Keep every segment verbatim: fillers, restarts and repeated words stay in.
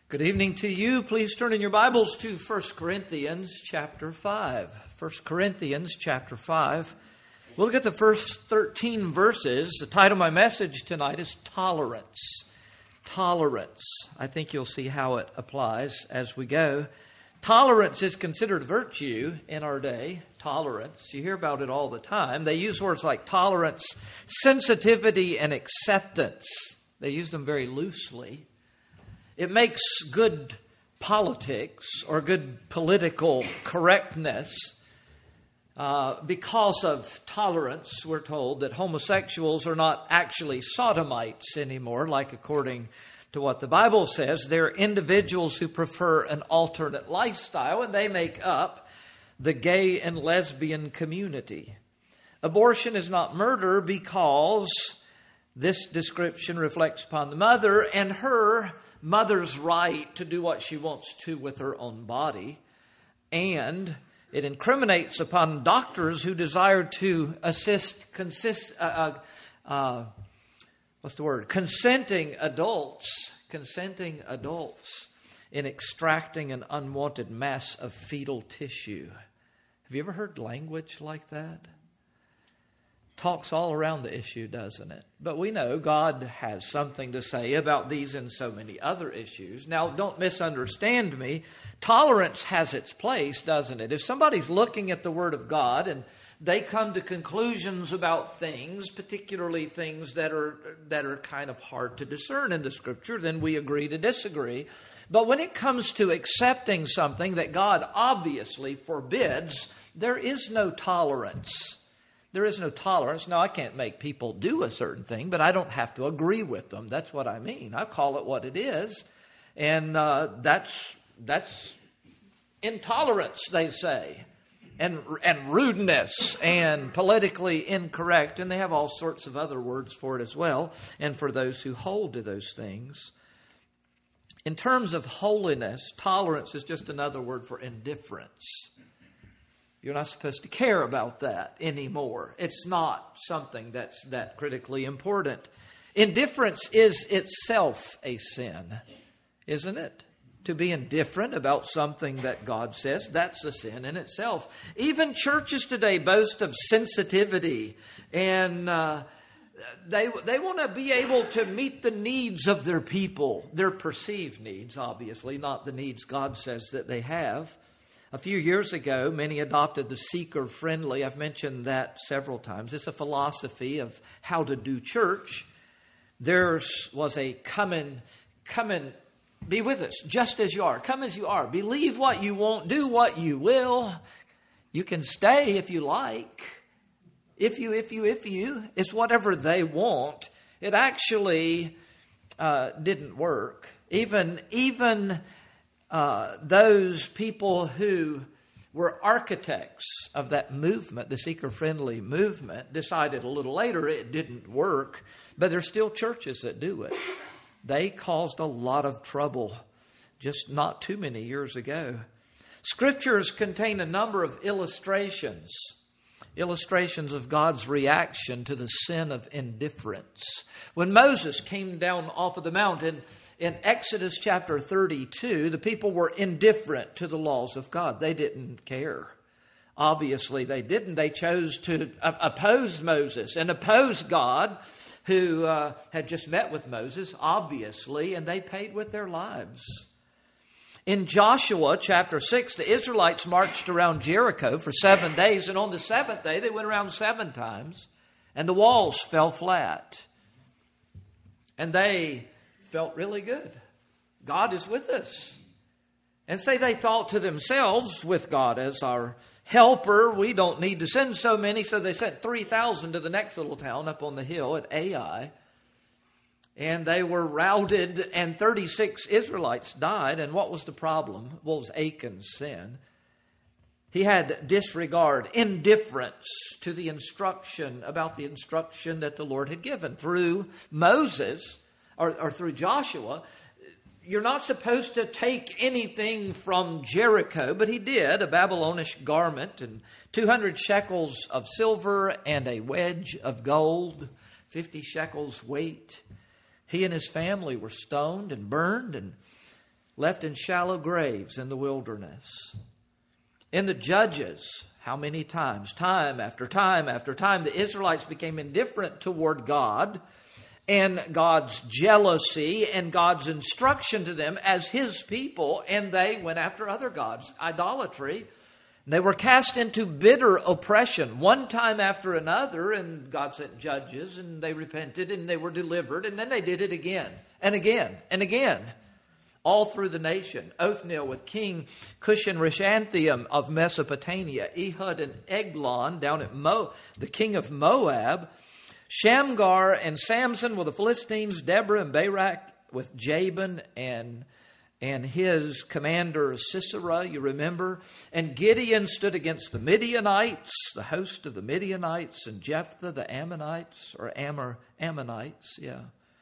Good evening to you. Please turn in your Bibles to First Corinthians chapter five. First Corinthians chapter five. We'll look at the first thirteen verses. The title of my message tonight is Tolerance. Tolerance. I think you'll see how it applies as we go. Tolerance is considered a virtue in our day. Tolerance. You hear about it all the time. They use words like tolerance, sensitivity, and acceptance. They use them very loosely. It makes good politics or good political correctness uh, because of tolerance. We're told that homosexuals are not actually sodomites anymore, like according to what the Bible says. They're individuals who prefer an alternate lifestyle, and they make up the gay and lesbian community. Abortion is not murder because this description reflects upon the mother and her mother's right to do what she wants to with her own body. And it incriminates upon doctors who desire to assist, consist, uh, uh, uh, what's the word? Consenting adults, consenting adults in extracting an unwanted mass of fetal tissue. Have you ever heard language like that? Talks all around the issue, doesn't it? But we know God has something to say about these and so many other issues. Now, don't misunderstand me. Tolerance has its place, doesn't it? If somebody's looking at the Word of God and they come to conclusions about things, particularly things that are that are kind of hard to discern in the Scripture, then we agree to disagree. But when it comes to accepting something that God obviously forbids, there is no tolerance. There is no tolerance. Now, I can't make people do a certain thing, but I don't have to agree with them. That's what I mean. I call it what it is. And uh, that's that's intolerance, they say, and and rudeness and politically incorrect. And they have all sorts of other words for it as well, and for those who hold to those things. In terms of holiness, tolerance is just another word for indifference. You're not supposed to care about that anymore. It's not something that's that critically important. Indifference is itself a sin, isn't it? To be indifferent about something that God says, that's a sin in itself. Even churches today boast of sensitivity, and uh, they they want to be able to meet the needs of their people, their perceived needs, obviously, not the needs God says that they have. A few years ago, many adopted the seeker-friendly. I've mentioned that several times. It's a philosophy of how to do church. There was a come and, come and be with us just as you are. Come as you are. Believe what you want. Do what you will. You can stay if you like. If you, if you, if you. It's whatever they want. It actually uh, didn't work. Even, even... Uh, those people who were architects of that movement, the seeker-friendly movement, decided a little later it didn't work, but there's still churches that do it. They caused a lot of trouble just not too many years ago. Scriptures contain a number of illustrations, illustrations of God's reaction to the sin of indifference. When Moses came down off of the mountain, in Exodus chapter thirty-two, the people were indifferent to the laws of God. They didn't care. Obviously, they didn't. They chose to oppose Moses and oppose God, who uh, had just met with Moses, obviously, and they paid with their lives. In Joshua chapter six, the Israelites marched around Jericho for seven days, and on the seventh day, they went around seven times, and the walls fell flat. And they felt really good. God is with us. And say they thought to themselves, with God as our helper, we don't need to send so many. So they sent three thousand to the next little town up on the hill at Ai. And they were routed, and thirty-six Israelites died. And what was the problem? What was Achan's sin? He had disregard, indifference to the instruction, about the instruction that the Lord had given through Moses, Or, or through Joshua. You're not supposed to take anything from Jericho, but he did, a Babylonish garment and two hundred shekels of silver and a wedge of gold, fifty shekels weight. He and his family were stoned and burned, and left in shallow graves in the wilderness. In the Judges, how many times? Time after time after time, the Israelites became indifferent toward God and God's jealousy and God's instruction to them as His people, and they went after other gods, idolatry. They were cast into bitter oppression one time after another, and God sent judges, and they repented, and they were delivered, and then they did it again and again and again, all through the nation. Othniel with King Cushan-Rishathaim of Mesopotamia, Ehud and Eglon down at Mo, the king of Moab, Shamgar and Samson with the Philistines, Deborah and Barak with Jabin and and his commander Sisera, you remember. And Gideon stood against the Midianites, the host of the Midianites, and Jephthah, the Ammonites, or Ammor, Ammonites, yeah.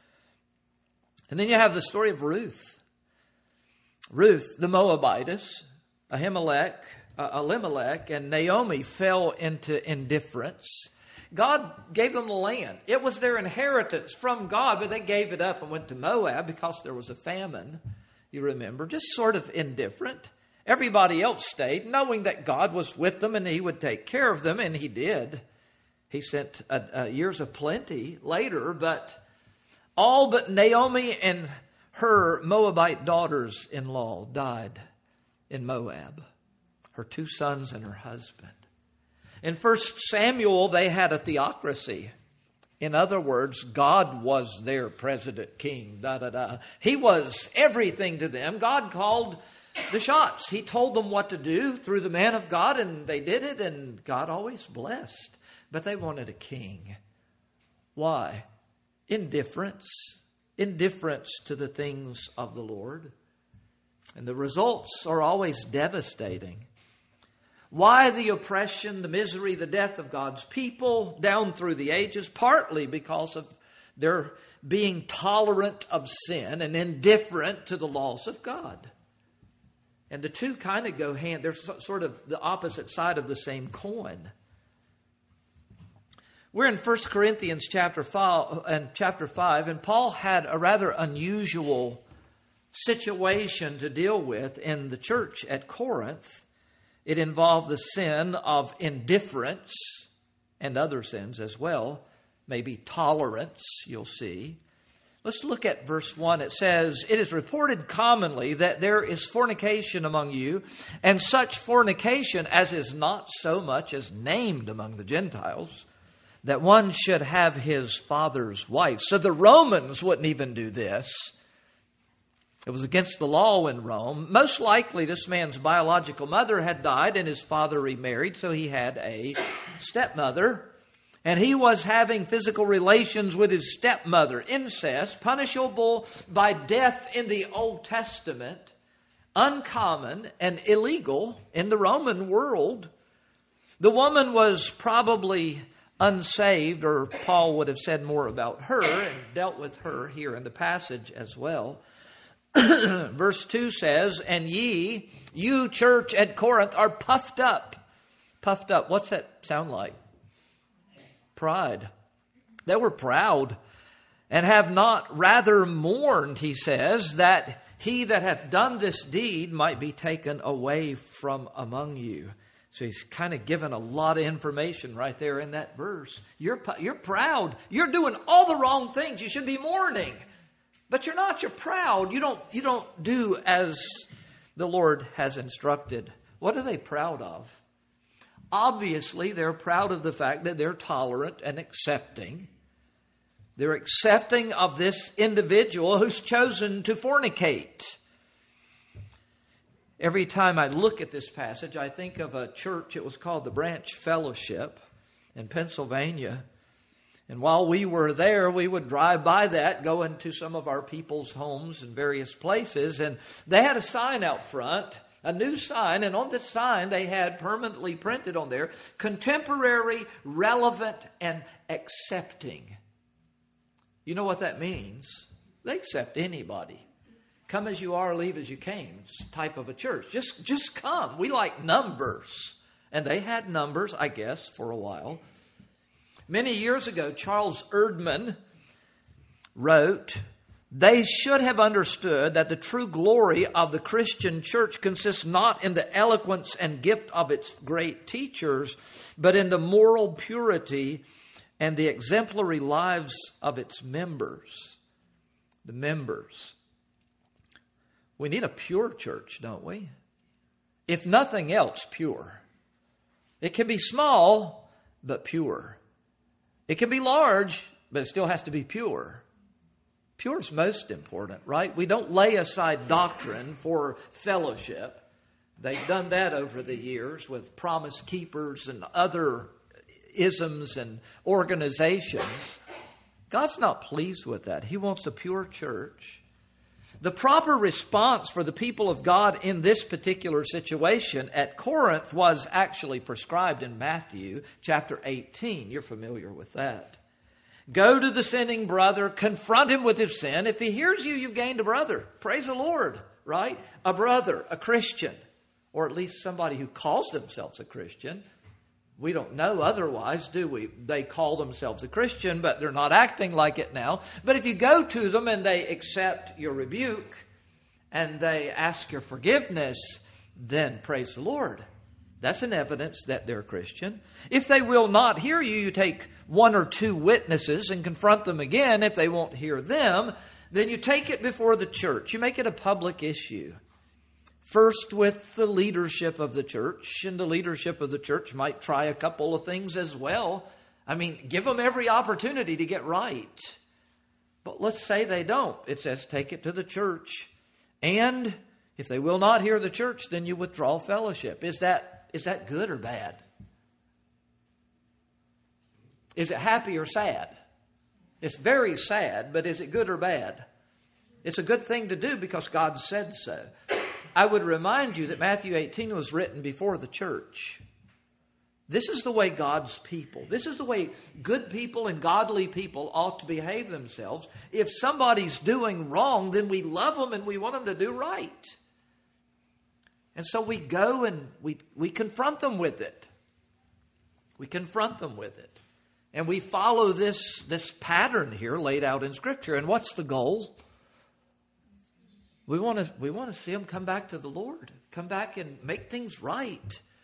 And then you have the story of Ruth. Ruth, the Moabitess, Ahimelech, uh, Elimelech, and Naomi fell into indifference. God gave them the land. It was their inheritance from God, but they gave it up and went to Moab because there was a famine. You remember, just sort of indifferent. Everybody else stayed, knowing that God was with them and He would take care of them, and He did. He sent uh, uh, years of plenty later, but all but Naomi and her Moabite daughters-in-law died in Moab. Her two sons and her husband. In First Samuel, they had a theocracy. In other words, God was their president, king, da da da. He was everything to them. God called the shots. He told them what to do through the man of God, and they did it, and God always blessed. But they wanted a king. Why? Indifference. Indifference to the things of the Lord. And the results are always devastating. Why the oppression, the misery, the death of God's people down through the ages? Partly because of their being tolerant of sin and indifferent to the laws of God. And the two kind of go hand. They're sort of the opposite side of the same coin. We're in First Corinthians chapter five, and chapter five, and Paul had a rather unusual situation to deal with in the church at Corinth. It involved the sin of indifference and other sins as well. Maybe tolerance, you'll see. Let's look at verse one. It says, "It is reported commonly that there is fornication among you, and such fornication as is not so much as named among the Gentiles, that one should have his father's wife." So the Romans wouldn't even do this. It was against the law in Rome. Most likely this man's biological mother had died and his father remarried, so he had a stepmother. And he was having physical relations with his stepmother. Incest, punishable by death in the Old Testament, uncommon and illegal in the Roman world. The woman was probably unsaved, or Paul would have said more about her and dealt with her here in the passage as well. Verse two says, "And ye, you church at Corinth, are puffed up." Puffed up. What's that sound like? Pride. They were proud, and have not rather mourned, he says, that he that hath done this deed might be taken away from among you. So he's kind of given a lot of information right there in that verse. You're, you're proud. You're doing all the wrong things. You should be mourning. But you're not. You're proud. You don't, you don't do as the Lord has instructed. What are they proud of? Obviously, they're proud of the fact that they're tolerant and accepting. They're accepting of this individual who's chosen to fornicate. Every time I look at this passage, I think of a church. It was called the Branch Fellowship in Pennsylvania. And while we were there, we would drive by that, go into some of our people's homes in various places. And they had a sign out front, a new sign. And on this sign, they had permanently printed on there, "Contemporary, relevant, and accepting." You know what that means? They accept anybody. Come as you are, leave as you came. It's a type of a church. Just, just come. We like numbers. And they had numbers, I guess, for a while. Many years ago, Charles Erdman wrote They should have understood that the true glory of the Christian church consists not in the eloquence and gift of its great teachers, but in the moral purity and the exemplary lives of its members. The members. We need a pure church, don't we? If nothing else, pure. It can be small, but pure. It can be large, but it still has to be pure. Pure is most important, right? We don't lay aside doctrine for fellowship. They've done that over the years with Promise Keepers and other isms and organizations. God's not pleased with that. He wants a pure church. The proper response for the people of God in this particular situation at Corinth was actually prescribed in Matthew chapter eighteen. You're familiar with that. Go to the sinning brother, confront him with his sin. If he hears you, you've gained a brother. Praise the Lord, right? A brother, a Christian, or at least somebody who calls themselves a Christian. We don't know otherwise, do we? They call themselves a Christian, but they're not acting like it now. But if you go to them and they accept your rebuke and they ask your forgiveness, then praise the Lord. That's an evidence that they're Christian. If they will not hear you, you take one or two witnesses and confront them again. If they won't hear them, then you take it before the church. You make it a public issue. First with the leadership of the church, and the leadership of the church might try a couple of things as well. I mean, give them every opportunity to get right. But let's say they don't. It says take it to the church. And if they will not hear the church, then you withdraw fellowship. Is that Is that good or bad? Is it happy or sad? It's very sad, but is it good or bad? It's a good thing to do because God said so. I would remind you that Matthew eighteen was written before the church. This is the way God's people, this is the way good people and godly people ought to behave themselves. If somebody's doing wrong, then we love them and we want them to do right. And so we go and we, we confront them with it. We confront them with it. And we follow this, this pattern here laid out in Scripture. And what's the goal? We want to we want to see them come back to the Lord. Come back and make things right.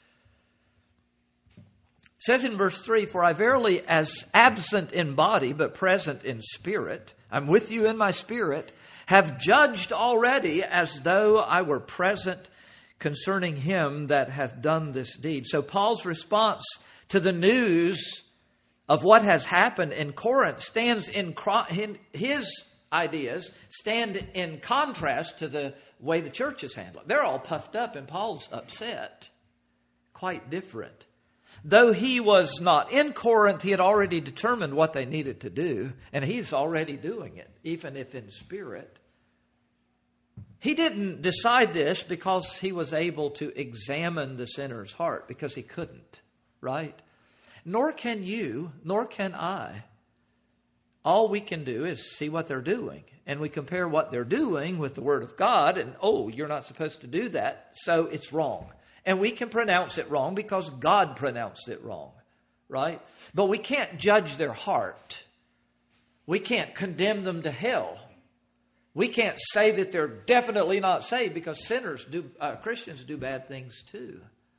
It says in verse three, for I verily, as absent in body, but present in spirit, I'm with you in my spirit, have judged already as though I were present concerning him that hath done this deed. So Paul's response to the news of what has happened in Corinth stands in, in his ideas stand in contrast to the way the church is handled. They're all puffed up and Paul's upset. Quite different. Though he was not in Corinth, he had already determined what they needed to do, and he's already doing it, even if in spirit. He didn't decide this because he was able to examine the sinner's heart, because he couldn't, right? Nor can you, nor can I. All we can do is see what they're doing. And we compare what they're doing with the Word of God. And, oh, you're not supposed to do that, so it's wrong. And we can pronounce it wrong because God pronounced it wrong, right? But we can't judge their heart. We can't condemn them to hell. We can't say that they're definitely not saved, because sinners do, uh, Christians do bad things too.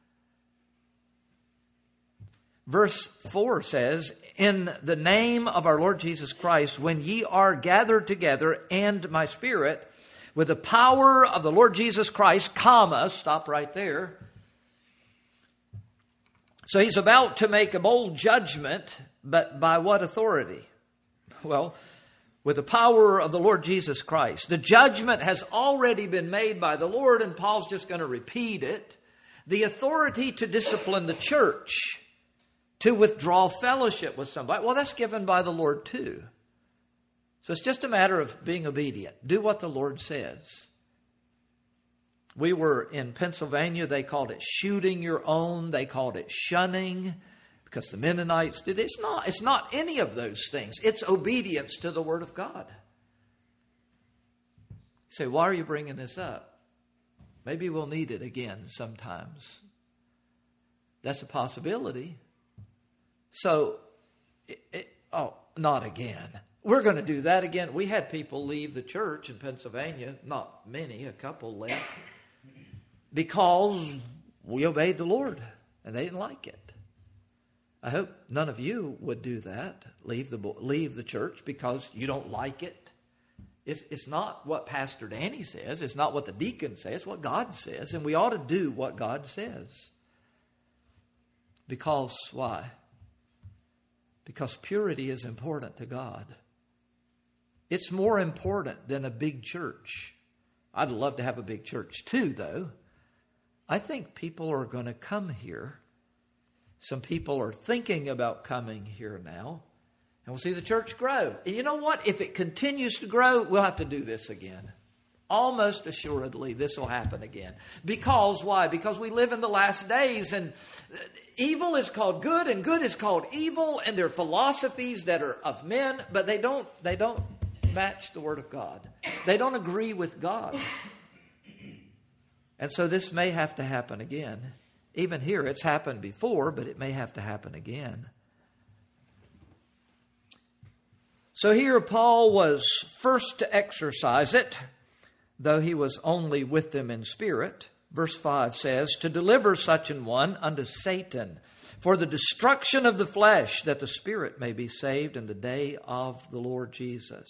Verse four says, in the name of our Lord Jesus Christ, when ye are gathered together, and my spirit, with the power of the Lord Jesus Christ, comma, stop right there. So he's about to make a bold judgment, but by what authority? Well, with the power of the Lord Jesus Christ. The judgment has already been made by the Lord, and Paul's just going to repeat it. The authority to discipline the church, to withdraw fellowship with somebody, well, that's given by the Lord too. So it's just a matter of being obedient. Do what the Lord says. We were in Pennsylvania. They called it shooting your own. They called it shunning, because the Mennonites did. It's not, it's not any of those things. It's obedience to the Word of God. You say, why are you bringing this up? Maybe we'll need it again sometimes. That's a possibility. So, it, it, oh, not again. We're going to do that again. We had people leave the church in Pennsylvania, not many, a couple left, because we obeyed the Lord and they didn't like it. I hope none of you would do that, leave the leave the church because you don't like it. It's, it's not what Pastor Danny says. It's not what the deacon says. It's what God says. And we ought to do what God says. Because, why? Because purity is important to God. It's more important than a big church. I'd love to have a big church too, though. I think people are going to come here. Some people are thinking about coming here now. And we'll see the church grow. And you know what? If it continues to grow, we'll have to do this again. Almost assuredly, this will happen again. Because, why? Because we live in the last days, and evil is called good, and good is called evil, and there are philosophies that are of men, but they don't, they don't match the Word of God. They don't agree with God. And so this may have to happen again. Even here, it's happened before, but it may have to happen again. So here Paul was first to exercise it, though he was only with them in spirit. Verse five says, to deliver such an one unto Satan for the destruction of the flesh, that the spirit may be saved in the day of the Lord Jesus.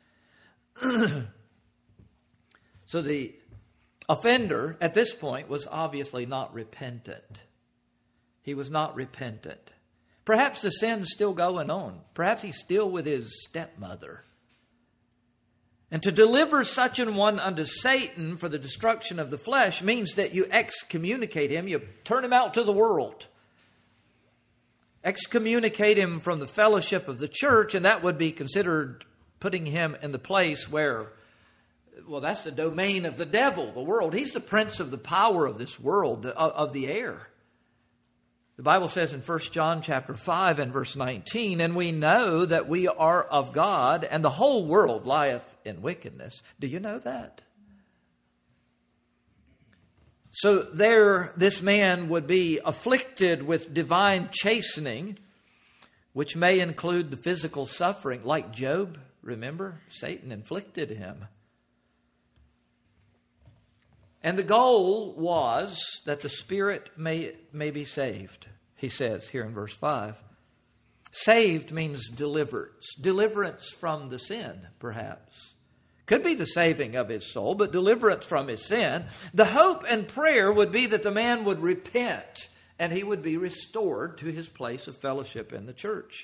So the offender at this point was obviously not repentant. He was not repentant. Perhaps the sin's still going on. Perhaps he's still with his stepmother. And to deliver such an one unto Satan for the destruction of the flesh means that you excommunicate him. You turn him out to the world. Excommunicate him from the fellowship of the church, and that would be considered putting him in the place where, well, that's the domain of the devil, the world. He's the prince of the power of this world, of the air. The Bible says in First John chapter five and verse nineteen, and we know that we are of God, and the whole world lieth in wickedness. Do you know that? So there, this man would be afflicted with divine chastening, which may include the physical suffering, like Job. Remember, Satan inflicted him. And the goal was that the spirit may, may be saved, he says here in verse five. Saved means deliverance. Deliverance from the sin, perhaps. Could be the saving of his soul, but deliverance from his sin. The hope and prayer would be that the man would repent and he would be restored to his place of fellowship in the church.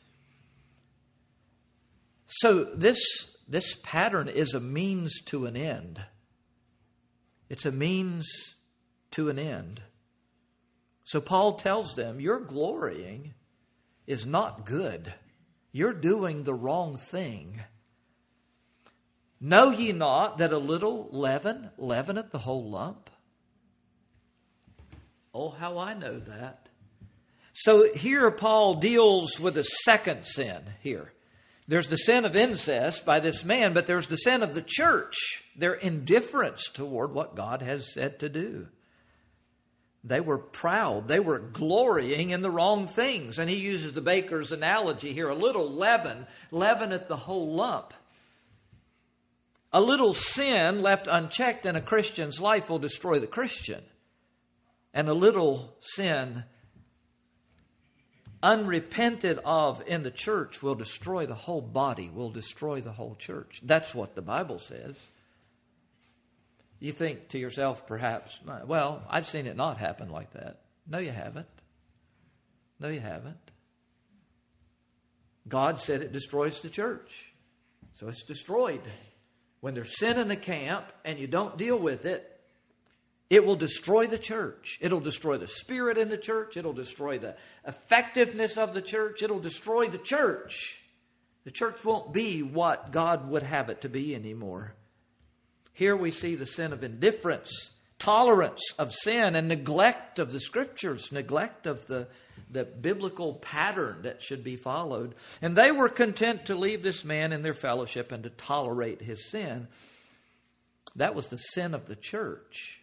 So this, this pattern is a means to an end. It's a means to an end. So Paul tells them, your glorying is not good. You're doing the wrong thing. Know ye not that a little leaven leaveneth the whole lump? Oh, how I know that. So here Paul deals with a second sin here. There's the sin of incest by this man, but there's the sin of the church, their indifference toward what God has said to do. They were proud. They were glorying in the wrong things. And he uses the baker's analogy here. A little leaven leaveneth the whole lump. A little sin left unchecked in a Christian's life will destroy the Christian. And a little sin unrepented of in the church will destroy the whole body, will destroy the whole church. That's what the Bible says. You think to yourself, perhaps, well, I've seen it not happen like that. No, you haven't. No, you haven't. God said it destroys the church. So it's destroyed. When there's sin in the camp and you don't deal with it, it will destroy the church. It'll destroy the spirit in the church. It'll destroy the effectiveness of the church. It'll destroy the church. The church won't be what God would have it to be anymore. Here we see the sin of indifference, tolerance of sin, and neglect of the Scriptures, neglect of the, the biblical pattern that should be followed. And they were content to leave this man in their fellowship and to tolerate his sin. That was the sin of the church.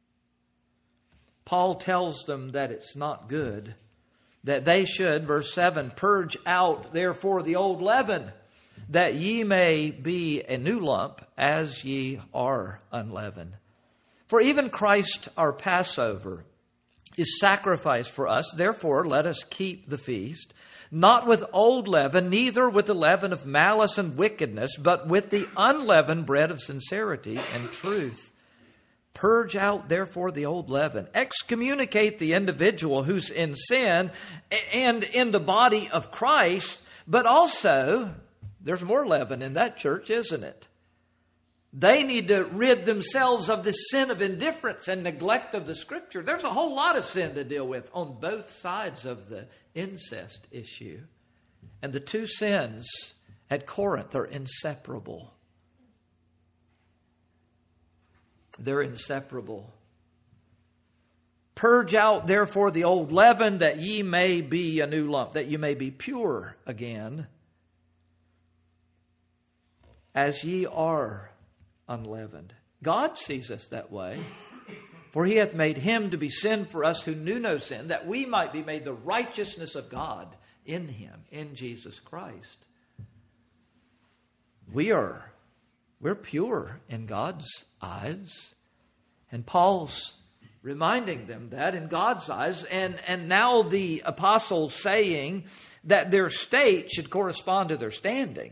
Paul tells them that it's not good, that they should, verse seven, purge out therefore the old leaven, that ye may be a new lump, as ye are unleavened. For even Christ our Passover is sacrificed for us. Therefore, let us keep the feast, not with old leaven, neither with the leaven of malice and wickedness, but with the unleavened bread of sincerity and truth. Purge out, therefore, the old leaven. Excommunicate the individual who's in sin and in the body of Christ. But also, there's more leaven in that church, isn't it? They need to rid themselves of the sin of indifference and neglect of the Scripture. There's a whole lot of sin to deal with on both sides of the incest issue. And the two sins at Corinth are inseparable. They're inseparable. Purge out, therefore, the old leaven, that ye may be a new lump, that ye may be pure again, as ye are unleavened. God sees us that way. For he hath made him to be sin for us who knew no sin, that we might be made the righteousness of God in him, in Jesus Christ. We are, we're pure in God's eyes. And Paul's reminding them that in God's eyes. And, and now the apostle's saying that their state should correspond to their standing.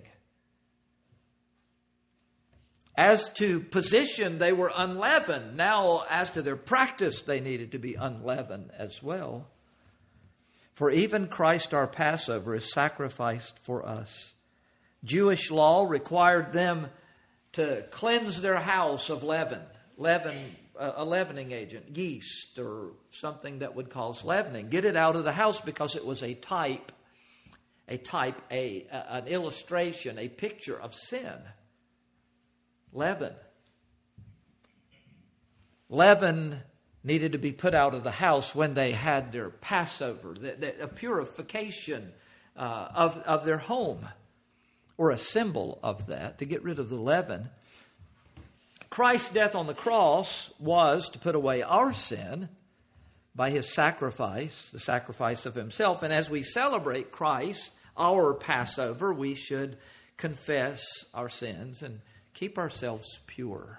As to position, they were unleavened. Now, as to their practice, they needed to be unleavened as well. For even Christ our Passover is sacrificed for us. Jewish law required them to cleanse their house of leaven, leaven, uh, a leavening agent, yeast or something that would cause leavening. Get it out of the house because it was a type, a type, a, a an illustration, a picture of sin. Leaven. Leaven needed to be put out of the house when they had their Passover, the, the, a purification uh, of, of their home, or a symbol of that, to get rid of the leaven. Christ's death on the cross was to put away our sin by his sacrifice, the sacrifice of himself. And as we celebrate Christ, our Passover, we should confess our sins and keep ourselves pure.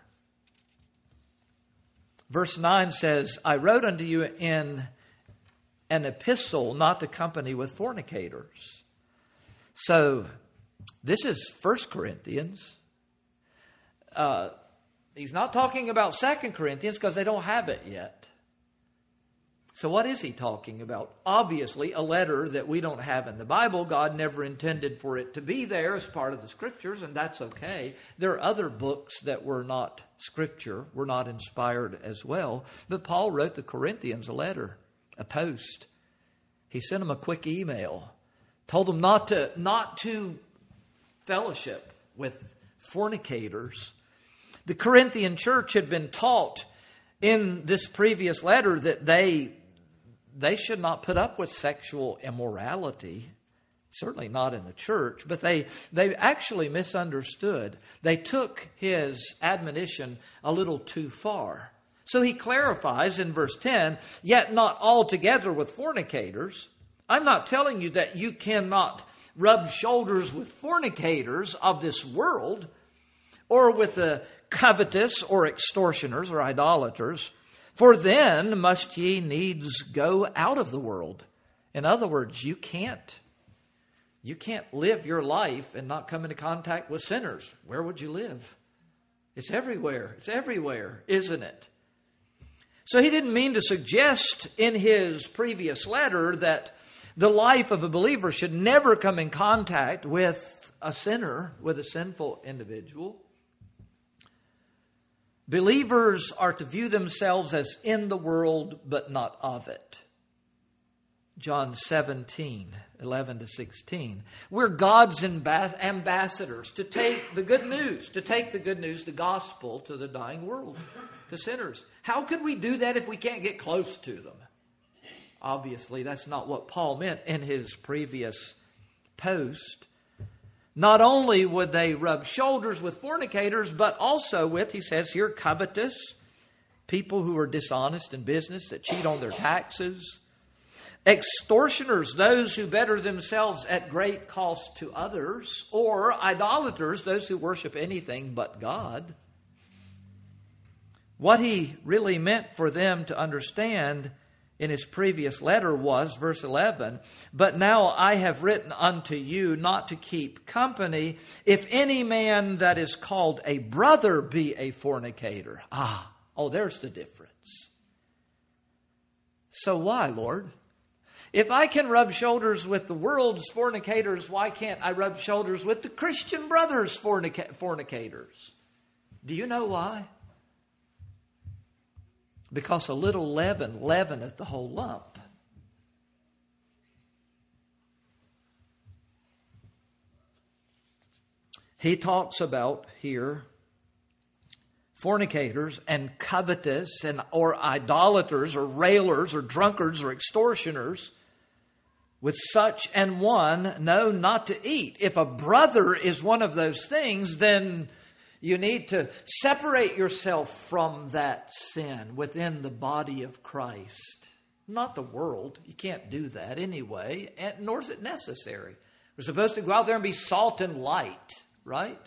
Verse nine says, I wrote unto you in an epistle not to company with fornicators. So, this is First Corinthians. Uh, he's not talking about Second Corinthians because they don't have it yet. So what is he talking about? Obviously, a letter that we don't have in the Bible. God never intended for it to be there as part of the Scriptures, and that's okay. There are other books that were not Scripture, were not inspired as well. But Paul wrote the Corinthians a letter, a post. He sent them a quick email, told them not to, not to fellowship with fornicators. The Corinthian church had been taught in this previous letter that they they should not put up with sexual immorality, certainly not in the church, but they they actually misunderstood. They took his admonition a little too far. So he clarifies in verse ten, yet not altogether with fornicators. I'm not telling you that you cannot rub shoulders with fornicators of this world, or with the covetous or extortioners or idolaters, for then must ye needs go out of the world. In other words, you can't, you can't live your life and not come into contact with sinners. Where would you live? It's everywhere. It's everywhere, isn't it? So he didn't mean to suggest in his previous letter that the life of a believer should never come in contact with a sinner, with a sinful individual. Believers are to view themselves as in the world, but not of it. John seventeen, eleven to sixteen. We're God's ambassadors to take the good news, to take the good news, the gospel, to the dying world, to sinners. How could we do that if we can't get close to them? Obviously, that's not what Paul meant in his previous post. Not only would they rub shoulders with fornicators, but also with, he says here, covetous, people who are dishonest in business, that cheat on their taxes, extortioners, those who better themselves at great cost to others, or idolaters, those who worship anything but God. What he really meant for them to understand in his previous letter was, verse eleven, "But now I have written unto you not to keep company, if any man that is called a brother be a fornicator." Ah, oh, there's the difference. So why, Lord? If I can rub shoulders with the world's fornicators, why can't I rub shoulders with the Christian brothers' fornica- fornicators? Do you know why? Because a little leaven leaveneth the whole lump. He talks about here fornicators and covetous and or idolaters or railers or drunkards or extortioners. With such an one, no, not to eat. If a brother is one of those things, then you need to separate yourself from that sin within the body of Christ. Not the world. You can't do that anyway, and nor is it necessary. We're supposed to go out there and be salt and light, right?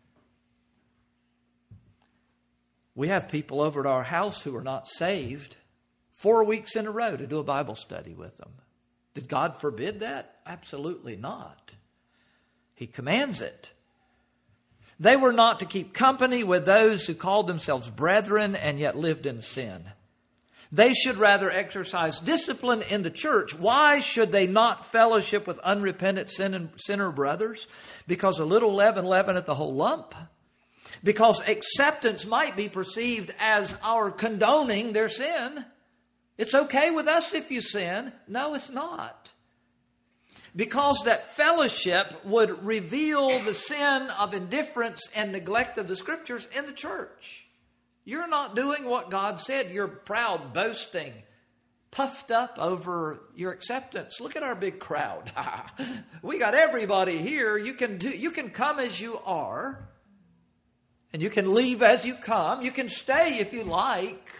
We have people over at our house who are not saved four weeks in a row to do a Bible study with them. Did God forbid that? Absolutely not. He commands it. They were not to keep company with those who called themselves brethren and yet lived in sin. They should rather exercise discipline in the church. Why should they not fellowship with unrepentant sin sinner brothers? Because a little leaven leaveneth the whole lump. Because acceptance might be perceived as our condoning their sin. It's okay with us if you sin. No, it's not. Because that fellowship would reveal the sin of indifference and neglect of the Scriptures in the church. You're not doing what God said. You're proud, boasting, puffed up over your acceptance. Look at our big crowd. We got everybody here. You can do, you can come as you are. And you can leave as you come. You can stay if you like.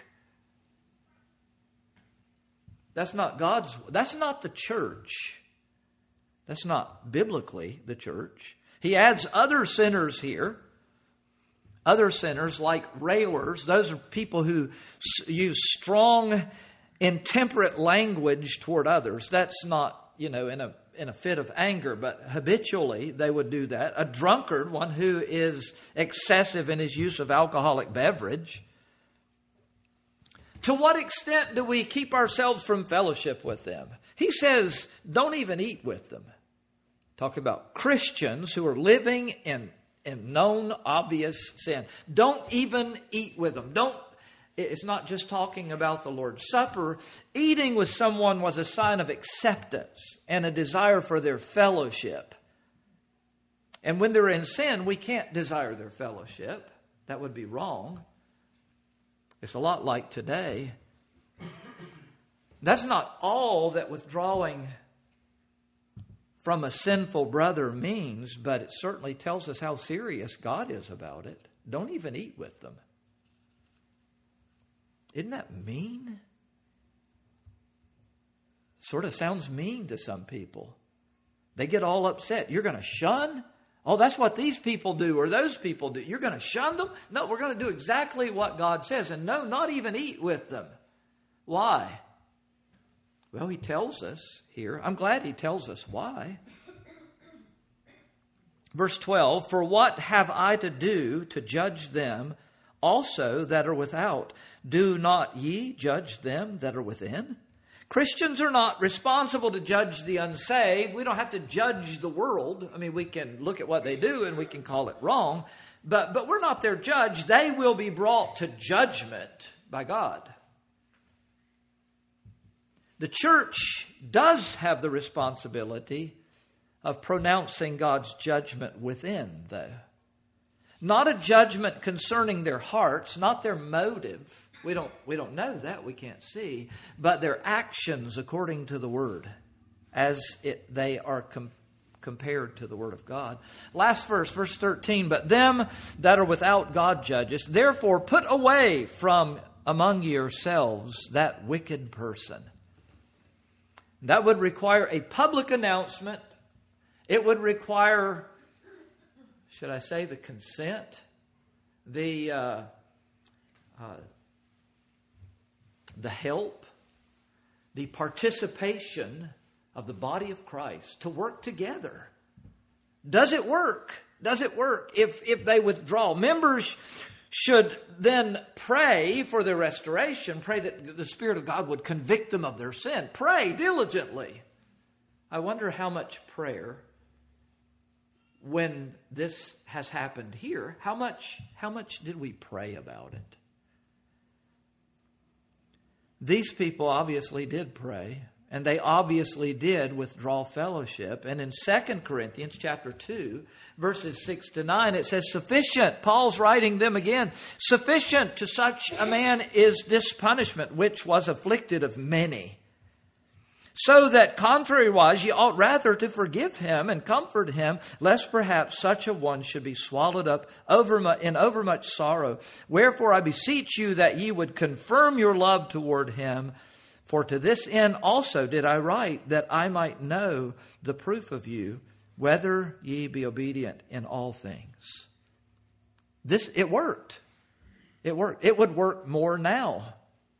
That's not God's, that's not the church. That's not biblically the church. He adds other sinners here. Other sinners like railers. Those are people who use strong, intemperate language toward others. That's not, you know, in a in a fit of anger, but habitually they would do that. A drunkard, one who is excessive in his use of alcoholic beverage. To what extent do we keep ourselves from fellowship with them? He says, don't even eat with them. Talk about Christians who are living in, in known, obvious sin. Don't even eat with them. Don't. It's not just talking about the Lord's Supper. Eating with someone was a sign of acceptance and a desire for their fellowship. And when they're in sin, we can't desire their fellowship. That would be wrong. It's a lot like today. That's not all that withdrawing from a sinful brother means, but it certainly tells us how serious God is about it. Don't even eat with them. Isn't that mean? Sort of sounds mean to some people. They get all upset. You're going to shun? Oh, that's what these people do or those people do. You're going to shun them? No, we're going to do exactly what God says. And no, not even eat with them. Why? Well, he tells us here. I'm glad he tells us why. Verse twelve, for what have I to do to judge them also that are without? Do not ye judge them that are within? Christians are not responsible to judge the unsaved. We don't have to judge the world. I mean, we can look at what they do and we can call it wrong. But, but we're not their judge. They will be brought to judgment by God. The church does have the responsibility of pronouncing God's judgment within, though. Not a judgment concerning their hearts, not their motive. We don't, we don't know that. We can't see. But their actions according to the Word as it, they are com- compared to the Word of God. Last verse, verse thirteen. But them that are without God judges. Therefore put away from among yourselves that wicked person. That would require a public announcement. It would require, should I say, the consent, the uh, uh, the help, the participation of the body of Christ to work together. Does it work? Does it work? If if they withdraw, members should then pray for their restoration. Pray that the Spirit of God would convict them of their sin. Pray diligently. I wonder how much prayer, when this has happened here, how much, how much did we pray about it? These people obviously did pray. And they obviously did withdraw fellowship. And in Second Corinthians chapter two, verses six to nine, it says, sufficient, Paul's writing them again, sufficient to such a man is this punishment, which was afflicted of many. So that contrariwise ye ought rather to forgive him and comfort him, lest perhaps such a one should be swallowed up over in overmuch sorrow. Wherefore I beseech you that ye would confirm your love toward him. For to this end also did I write, that I might know the proof of you, whether ye be obedient in all things. This, it worked. It worked. It would work more now.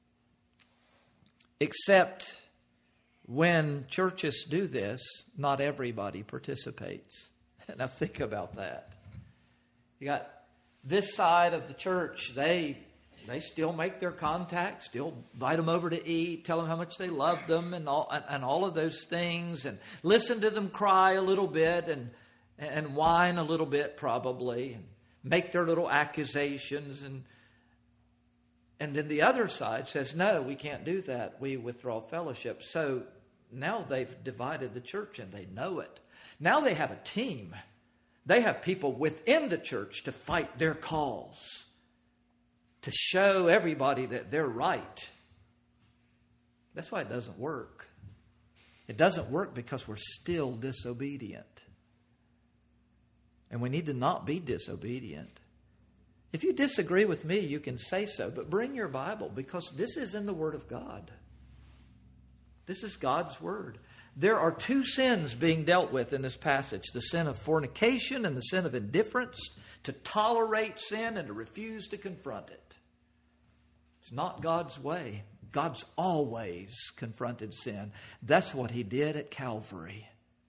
Except when churches do this, not everybody participates. Now think about that. You got this side of the church, they... They still make their contact, still invite them over to eat, tell them how much they love them and all, and, and all of those things, and listen to them cry a little bit and, and whine a little bit probably, and make their little accusations. And, and then the other side says, no, we can't do that. We withdraw fellowship. So now they've divided the church and they know it. Now they have a team. They have people within the church to fight their cause, to show everybody that they're right. That's why it doesn't work. It doesn't work because we're still disobedient. And we need to not be disobedient. If you disagree with me, you can say so, but bring your Bible, because this is in the Word of God. This is God's Word. There are two sins being dealt with in this passage: the sin of fornication and the sin of indifference, to tolerate sin and to refuse to confront it. It's not God's way. God's always confronted sin. That's what He did at Calvary.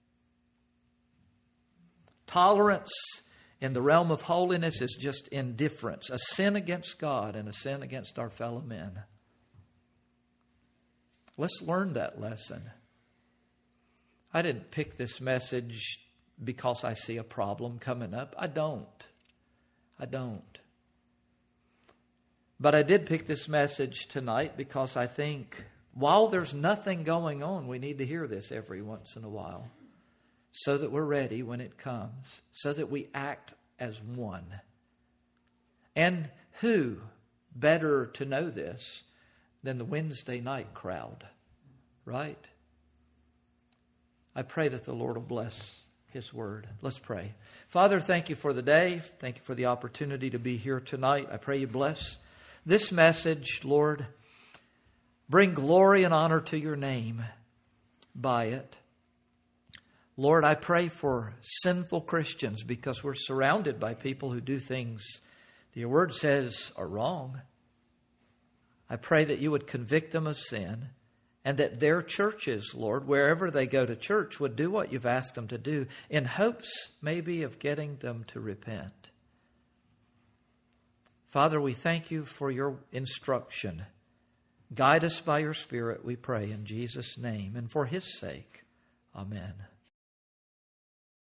Tolerance in the realm of holiness is just indifference, a sin against God and a sin against our fellow men. Let's learn that lesson. I didn't pick this message because I see a problem coming up. I don't. I don't. But I did pick this message tonight because I think while there's nothing going on, we need to hear this every once in a while, so that we're ready when it comes, so that we act as one. And who better to know this than the Wednesday night crowd, right? I pray that the Lord will bless His Word. Let's pray. Father, thank you for the day. Thank you for the opportunity to be here tonight. I pray you bless this message, Lord. Bring glory and honor to your name by it. Lord, I pray for sinful Christians, because we're surrounded by people who do things that your Word says are wrong. I pray that you would convict them of sin, and that their churches, Lord, wherever they go to church, would do what you've asked them to do, in hopes maybe of getting them to repent. Father, we thank you for your instruction. Guide us by your Spirit, we pray in Jesus' name, and for His sake. Amen.